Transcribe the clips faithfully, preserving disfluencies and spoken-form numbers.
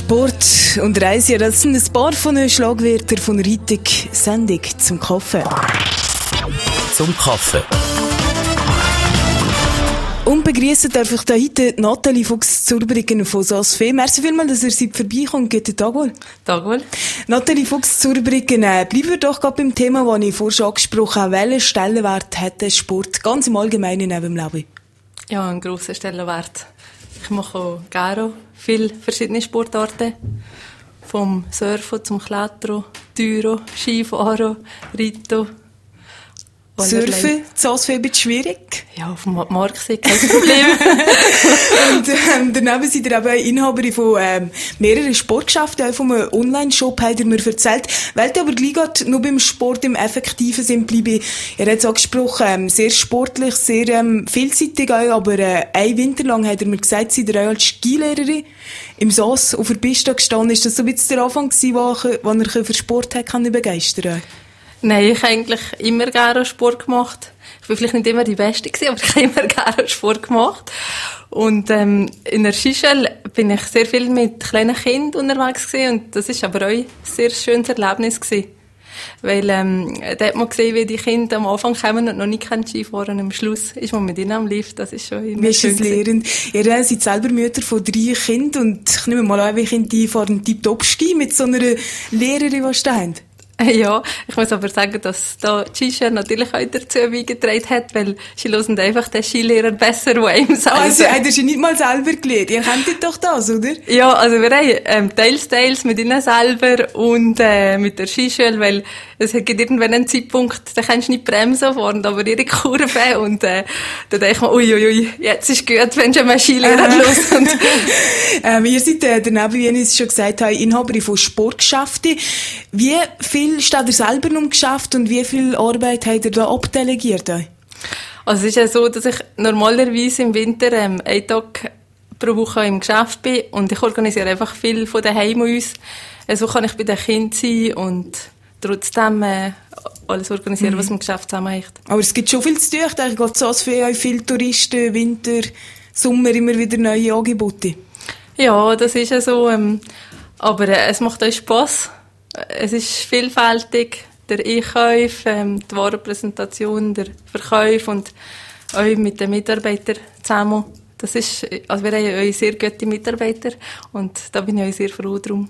Sport und Reise, das sind ein paar von den Schlagwörtern von der heutigen Sendung zum Kaffee. Zum Kaffee. Und begrüßen darf ich da heute Nathalie Fuchs-Zurbriggen von SOSFE. Merci vielmals, dass ihr seid vorbeikommt. Guten Tag wohl. Tag wohl. Nathalie Fuchs-Zurbriggen, äh, bleiben wir doch gerade beim Thema, das ich vorher schon angesprochen habe. Welchen Stellenwert hat der Sport ganz im Allgemeinen in eurem Leben? Ja, einen grossen Stellenwert. Ich mache auch gerne viele verschiedene Sportarten. Vom Surfen zum Klettern, Türen, Skifahren, Reiten. Surfen, SOSFE ein bisschen schwierig? Ja, auf dem Marksee, kein Problem. Und ähm, daneben seid ihr eben Inhaberin von ähm, mehreren Sportgeschäften, auch von einem Online-Shop, habt ihr mir erzählt. Wollt ihr aber gleich gerade nur beim Sport im effektiven Sinn bleiben? Ihr habt es angesprochen, ähm, sehr sportlich, sehr ähm, vielseitig auch, aber äh, ein Winter lang habt ihr mir gesagt, seid ihr auch als Skilehrerin im S O S auf der Piste gestanden. Ist das so ein bisschen der Anfang gewesen, wo, wo ihr für Sport hat, kann ich begeistern? Nein, ich habe eigentlich immer gerne Sport gemacht. Ich war vielleicht nicht immer die Beste gewesen, aber ich habe immer gerne Sport gemacht. Und ähm, in der Skischule bin ich sehr viel mit kleinen Kindern unterwegs gewesen, und das ist aber auch ein sehr schönes Erlebnis gewesen. Weil ähm, da hat man gesehen, wie die Kinder am Anfang kommen und noch nicht Skifahren, am Schluss ist man mit ihnen am Lift. Das ist schon immer wie schön. Wie ist es lehrend? Ihr seid selber Mütter von drei Kindern und ich nehme mal an, wie Kinder die fahren Tip-Top-Ski mit so einer Lehrerin, die ihr habt. Ja, ich muss aber sagen, dass da die Skischule natürlich auch dazu beigetragen hat, weil sie hören einfach den Skilehrer besser, der einem sagt. Also, habt ihr sie nicht mal selber gelernt? Ihr kennt doch das, oder? Ja, also wir haben ähm, teils, teils mit ihnen selber und äh, mit der Skischule, weil es gibt irgendwann einen Zeitpunkt, da kannst du nicht bremsen fahren, aber ihre Kurve, und äh, da denke ich mir, uiuiui, ui, jetzt ist gut, wenn schon mal Skilehrer äh. los. ähm, ihr seid äh, daneben, wie ich es schon gesagt habe, Inhaberin von Sportgeschäften. Wie viel steht ihr selber um Geschäft und wie viel Arbeit habt ihr da abdelegiert? Also es ist ja so, dass ich normalerweise im Winter ähm, einen Tag pro Woche im Geschäft bin und ich organisiere einfach viel von daheim aus. So kann ich bei den Kindern sein und trotzdem äh, alles organisieren, mhm. was im Geschäft zusammenhängt. Aber es gibt schon viel zu tun. Ich denke, geht so für viele Touristen, Winter, Sommer immer wieder neue Angebote. Ja, das ist ja so. Ähm, aber äh, es macht auch Spass. Es ist vielfältig. Der Einkauf, ähm, die Warenpräsentation, der Verkauf und auch mit den Mitarbeitern zusammen. Das ist, also wir haben auch sehr gute Mitarbeiter und da bin ich auch sehr froh drum.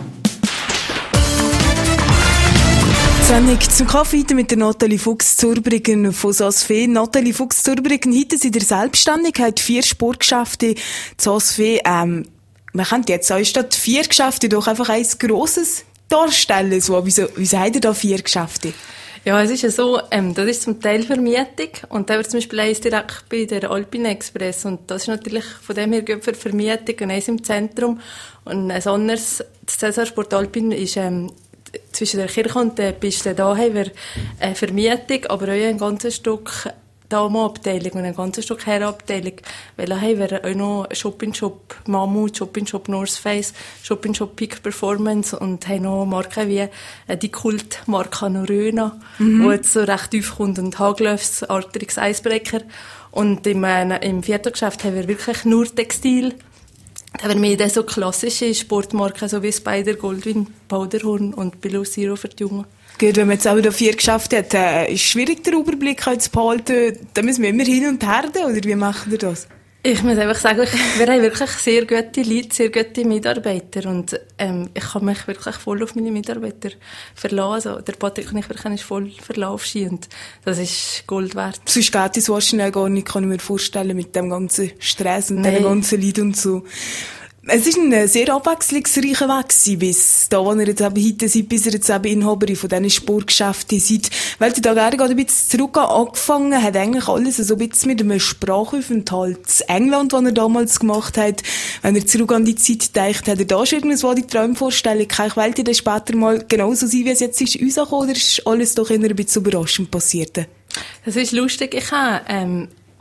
Sendung zum Kaffee heute mit der Nathalie Fuchs-Zurbriggen von SOSFE. Nathalie Fuchs-Zurbriggen, heute sind ihr selbstständig, habt vier Sportgeschäfte. SOSFE, ähm, man könnte jetzt sagen, statt vier Geschäfte doch einfach ein grosses darstellen. So. Wieso, wieso habt ihr da vier Geschäfte? Ja, es ist ja so, ähm, das ist zum Teil Vermietung und da wird zum Beispiel eins direkt bei der Alpine Express und das ist natürlich von dem her gut für Vermietung und eins im Zentrum und ein anderes, das Cäsarsport Alpine ist ähm, zwischen der Kirche und der Piste. Da haben wir eine Vermietung, aber auch ein ganzes Stück Damenabteilung und ein ganzes Stück Herrenabteilung. Weil da haben wir auch noch Shop-in-Shop Mammut, Shop-in-Shop North Face, Shop-in-Shop Peak Performance und haben noch Marken wie die Kultmarke Norröna, mhm. wo jetzt so recht tief kommt, und Haglöfs, Arcteryx Icebreaker. Und im, äh, im vierten Geschäft haben wir wirklich nur Textil. Da haben wir mehr so klassische Sportmarken, so wie Spider, Goldwyn, Powderhorn und Below Zero für die Jungen. Gut, wenn man jetzt auch da vier Geschäfte hat, äh, ist es schwierig, den Überblick zu behalten. Da müssen wir immer hin und her, oder wie macht ihr das? Ich muss einfach sagen, wir haben wirklich sehr gute Leute, sehr gute Mitarbeiter und ähm, ich kann mich wirklich voll auf meine Mitarbeiter verlassen. Also, der Patrick und ich wirklich voll verlassen auf Ski und das ist Gold wert. Sonst geht es wahrscheinlich gar nicht, kann ich mir vorstellen, mit dem ganzen Stress und dem ganzen Leid und so. Es ist ein sehr abwechslungsreicher Weg gewesen, bis da, wo ihr jetzt eben heute seid, bis ihr jetzt eben Inhaberin von diesen Sportgeschäften seid. Weil ihr da gerne gerade ein bisschen zurück angefangen hat, eigentlich alles so ein bisschen mit einem Sprachaufenthalt in England, den ihr damals gemacht habt. Wenn ihr zurück an die Zeit denkt, habt ihr da schon irgendwas, die Traumvorstellung? Ich wollte ihr dann später mal genauso sein, wie es jetzt ist, rausgekommen, oder ist alles doch eher ein bisschen überraschend passiert? Das ist lustig. Ich habe, ähm,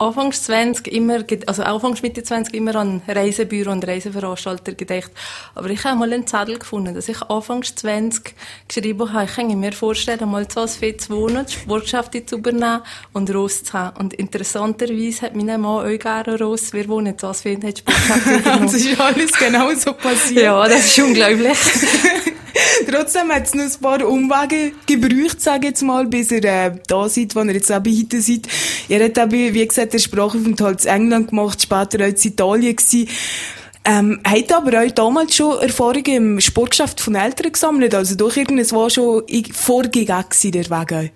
Anfangs zwanzig immer, also Anfangs Mitte zwanzig immer an Reisebüro und Reiseveranstalter gedacht. Aber ich habe mal einen Zettel gefunden, dass ich Anfangs zwanzig geschrieben habe, ich kann mir vorstellen, mal zu Asfee zu wohnen, die Sportgeschäfte zu übernehmen und Ross zu haben. Und interessanterweise hat mein Mann auch gerne Ross. Wir wohnen zu Asfee und haben Sportgeschäfte übernommen. Das ist alles genau so passiert. Ja, das ist unglaublich. Trotzdem hat es noch ein paar Umwege gebraucht, sage ich jetzt mal, bis ihr äh, da seid, wo ihr jetzt eben heute seid. Ihr habt eben, wie gesagt, den Sprachaufenthalt in England gemacht, später auch in Italien gewesen. Ähm, habt ihr aber auch damals schon Erfahrungen im Sportgeschäft von Eltern gesammelt? Also doch irgendwas war schon vorgegeben gewesen, der Weg auch?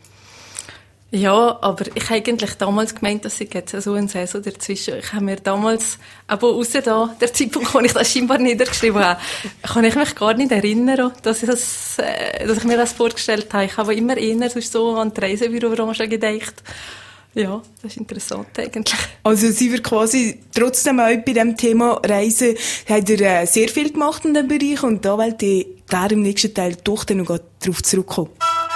Ja, aber ich habe eigentlich damals gemeint, dass ich jetzt so eine Saison dazwischen, ich habe mir damals, aber ausser da, der Zeitpunkt, wo ich das scheinbar niedergeschrieben habe, kann ich mich gar nicht erinnern, dass ich das, äh, dass ich mir das vorgestellt habe. Ich habe immer eher so an die Reisebürobranche gedacht. Ja, das ist interessant eigentlich. Also sind wir quasi trotzdem auch bei dem Thema Reisen, habt ihr äh, sehr viel gemacht in diesem Bereich und da wollte ich gerne im nächsten Teil doch dann noch darauf zurückkommen.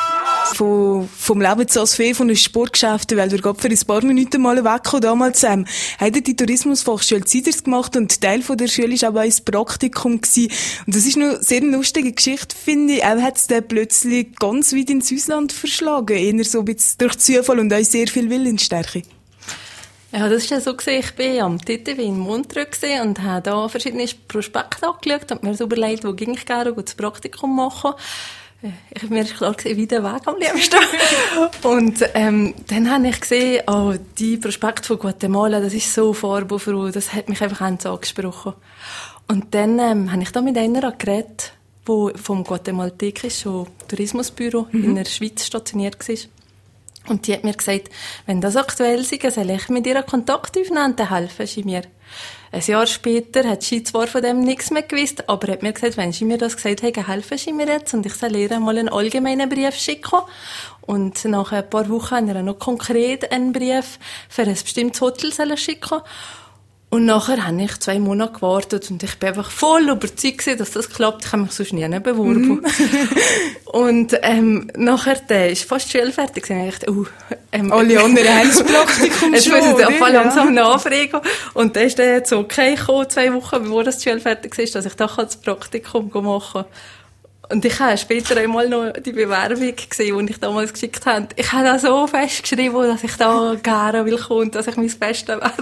Von, vom Leben zu Asfee, von den Sportgeschäften, weil wir gerade für ein paar Minuten mal wegkommen. Damals, ähm, haben die Tourismusfachschule Ziders gemacht und Teil von der Schule war aber auch ein Praktikum gewesen. Und das ist noch eine sehr lustige Geschichte, finde ich. Auch hat es dann plötzlich ganz weit ins Ausland verschlagen. Eher so ein bisschen durch Zufall und auch sehr viel Willensstärke. Ja, das ist ja so gewesen. Ich bin am T T W in Montreux gewesen und habe da verschiedene Prospekte angeschaut und mir so überlegt, wo ging ich gerne das Praktikum machen. Ich habe mir klar gesehen, wie der Weg am liebsten. Und, ähm, dann habe ich gesehen, oh, die Prospekt von Guatemala, das ist so farbenfroh, das hat mich einfach ganz angesprochen. Und dann, ähm, habe ich da mit einer geredet, die vom guatemaltekischen Tourismusbüro mhm. in der Schweiz stationiert war. Und die hat mir gesagt, wenn das aktuell ist, soll ich mit ihr Kontakt aufnehmen, dann helfen sie mir. Ein Jahr später hat sie zwar von dem nichts mehr gewusst, aber hat mir gesagt, wenn sie mir das gesagt hat, helfen sie mir jetzt und ich soll ihr mal einen allgemeinen Brief schicken. Und nach ein paar Wochen haben wir noch konkret einen Brief für ein bestimmtes Hotel schicken. Und nachher habe ich zwei Monate gewartet und ich bin einfach voll überzeugt gewesen, dass das klappt. Ich habe mich sonst nie beworben. Mm. Und ähm, nachher äh, ist fast die Schule fertig gewesen. Ich dachte, uh, ähm, alle anderen haben das Praktikum es schon, muss jetzt oder? auch langsam ja. nachfragen. Und dann ist dann jetzt okay gekommen, zwei Wochen, bevor das die Schule fertig ist, dass ich da das Praktikum machen kann. Und ich habe später einmal noch die Bewerbung gesehen, die ich damals geschickt habe. Ich habe da so fest geschrieben, dass ich da gerne will kommen und dass ich mein Bestes werde.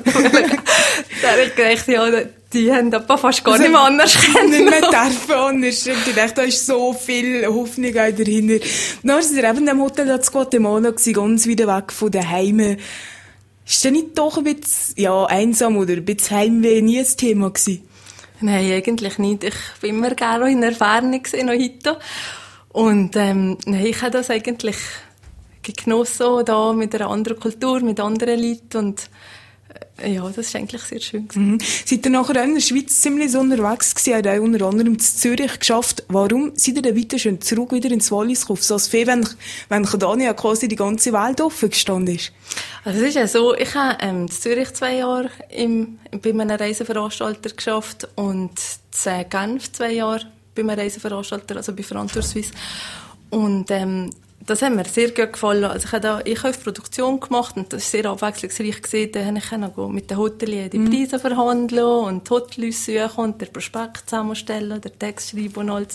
Da habe ich gedacht, ja, die haben aber fast gar also, nicht mehr anders kennen. Nicht mehr dürfen anders. Ich dachte, da ist so viel Hoffnung auch dahinter. Dann war sie eben in dem Hotel in Guatemala, ganz wieder weg von den Heimen. Ist das nicht doch ein bisschen, ja, einsam oder ein bisschen Heimweh nie ein Thema gewesen? Nein, eigentlich nicht. Ich bin immer gerne in Erfahrung gesehen, noch heute. Und, ähm, nein, ich habe das eigentlich genossen, da mit einer anderen Kultur, mit anderen Leuten und, äh, ja, das ist eigentlich sehr schön gewesen. Mhm. Seid ihr nachher auch in der Schweiz ziemlich so unterwegs gewesen, habt auch unter anderem in Zürich geschafft. Warum seid ihr dann weiter schön zurück wieder ins Wallis gekommen? So als Fee, wenn, wenn Dania quasi die ganze Welt offen gestanden ist. Also es ist ja so, ich habe ähm, in Zürich zwei Jahre im, bei einem Reiseveranstalter geschafft und in Genf zwei Jahre bei einem Reiseveranstalter, also bei Frantour Suisse. Und ähm, das hat mir sehr gut gefallen. Also ich habe da Einkaufsproduktion gemacht und das war sehr abwechslungsreich gewesen. Da konnte ich mit den Hoteliers die Preise mhm. verhandeln und die Hotels suchen und den Prospekt zusammenstellen, den Text schreiben und alles.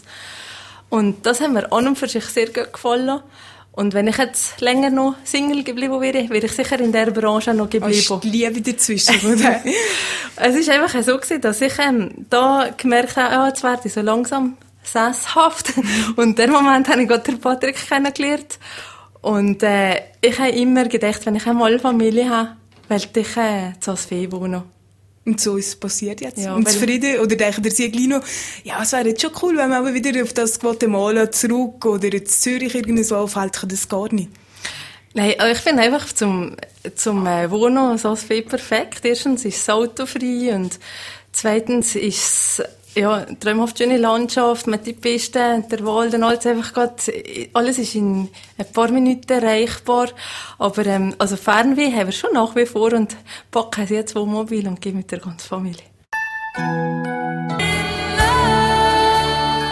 Und das hat mir an und für sich sehr gut gefallen. Und wenn ich jetzt länger noch Single geblieben wäre, wäre ich sicher in dieser Branche noch geblieben. Oh, ist die Liebe dazwischen, oder? Es ist einfach so gewesen, dass ich ähm, da gemerkt habe, oh, jetzt werde ich so langsam sesshaft. Und in dem Moment habe ich gerade den Patrick kennengelernt. Und äh, ich habe immer gedacht, wenn ich einmal eine Familie habe, werde ich äh, zu Asfee wohnen. Und so ist es passiert jetzt. Ja, und zufrieden, oder denkt ihr sich gleich noch, ja, es wäre jetzt schon cool, wenn man aber wieder auf das Guatemala zurück oder in Zürich irgendwo aufhält, kann das gar nicht. Nein, ich finde einfach zum, zum äh, Wohnen so Asfee perfekt. Erstens ist es autofrei und zweitens ist es, ja, traumhaft schöne Landschaft, mit die Piste, der Wald und alles einfach grad, alles ist in ein paar Minuten erreichbar. Aber, ähm, also Fernweh haben wir schon nach wie vor und packen sie jetzt Wohnmobil und gehen mit der ganzen Familie.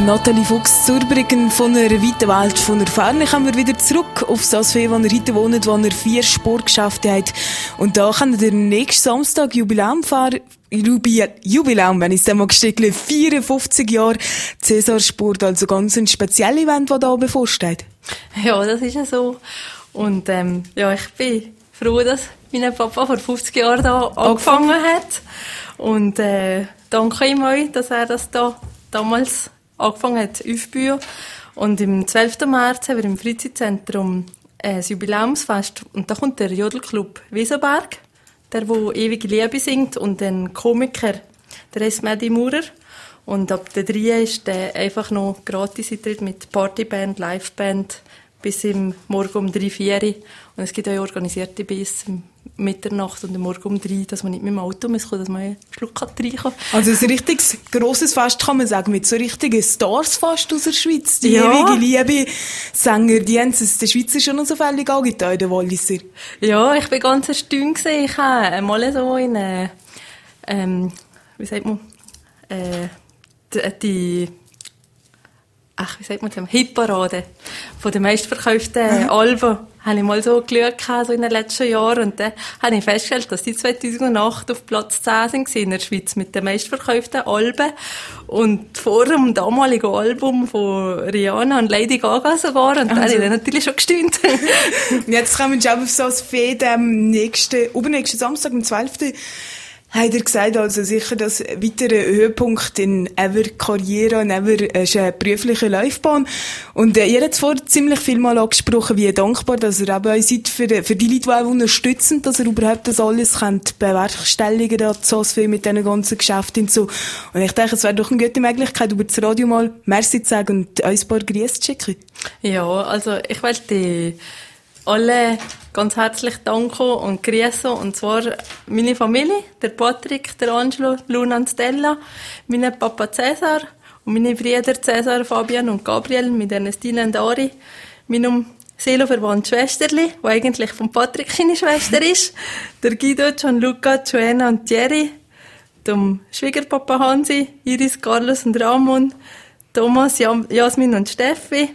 Nathalie Fuchs-Zurbriggen von einer weiten Welt von der Ferne. Kommen wir wieder zurück auf das Fee, wo er heute wohnt, wo er vier Sportgeschäfte hat. Und da kann er nächsten Samstag Jubiläum fahren. Jubi- Jubiläum, wenn ich es dann mal gestickle, vierundfünfzig Jahre Cäsar Sport, also ganz ein spezielles Event, das da bevorsteht. Ja, das ist ja so. Und ähm, ja, ich bin froh, dass mein Papa vor fünfzig Jahren da angefangen hat. Und äh, danke ihm auch, dass er das da damals angefangen hat aufzubauen. Und am zwölften März haben wir im Freizeitzentrum ein Jubiläumsfest. Und da kommt der Jodelclub Wiesenberg, der, der ewige Liebe singt, und ein Komiker, der heißt Medi Maurer. Und ab der drei ist der einfach noch Gratis-Eintritt mit Partyband, Liveband bis im Morgen um drei, vier. Und es gibt auch organisierte bis Mitternacht und am Morgen um drei, dass man nicht mit dem Auto muss kommen, dass man einen Schluck reinkommen kann. Also ein richtiges, grosses Fest kann man sagen, mit so richtigen Stars fast aus der Schweiz. Die ja. ewige Liebe-Sänger, die haben es der Schweizer schon noch so völlig angetan, in den Walliser. Ja, ich bin ganz erstaunt gewesen. Ich habe mal so in, äh, ähm, wie sagt man, äh, die, die ach, wie sagt man das? Hitparade von den meistverkauften mhm. Alben habe ich mal so geschaut, so in den letzten Jahren. Und dann habe ich festgestellt, dass die zweitausendacht auf Platz zehn sind in der Schweiz mit den meistverkauften Alben. Und vor dem damaligen Album von Rihanna und Lady Gaga sogar. Und also. Da habe ich dann natürlich schon gestaunt. Jetzt kommen wir auf so ein Fee, am nächsten, übernächsten Samstag, am zwölften hat er gesagt, also sicher das weitere Höhepunkt in ever Karriere, in ever ist eine berufliche Laufbahn. Und äh, ihr habt vorher ziemlich viel mal angesprochen, wie dankbar, dass ihr eben seid für, für die Leute, die auch unterstützen, dass ihr überhaupt das alles könnt bewerkstelligen, da so viel mit diesen ganzen Geschäften und so. Und ich denke, es wäre doch eine gute Möglichkeit, über das Radio mal Merci zu sagen und uns ein paar Grüße zu schicken. Ja, also ich wollte alle ganz herzlich danken und grüßen. Und zwar meine Familie, der Patrick, der Angelo, Luna und Stella, meine Papa Cäsar und meine Brüder Cäsar, Fabian und Gabriel mit Ernestina und Ari, meinem seelenverwandten Schwesterli, die eigentlich von Patrick seine Schwester ist, der Guido, Gianluca, Joanna und Thierry, dem Schwiegerpapa Hansi, Iris, Carlos und Ramon, Thomas, Jasmin und Steffi,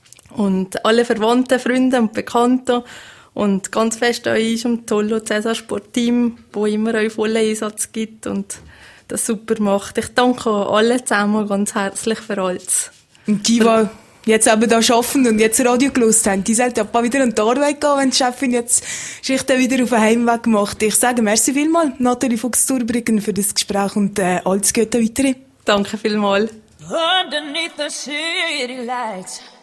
und alle Verwandten, Freunde und Bekannten und ganz fest euch im tollen Cäsar Sport-Team, wo immer euch vollen Einsatz gibt und das super macht. Ich danke allen zusammen ganz herzlich für alles. Und die, die jetzt eben da arbeiten und jetzt Radio gelost haben, die sollten ab wieder an die Arbeit gehen, wenn die Chefin jetzt Schicht wieder auf den Heimweg macht. Ich sage merci vielmals, Nathalie Fuchs-Zurbriggen, für das Gespräch und äh, alles Gute weiterhin. Danke vielmals. Underneath the city lights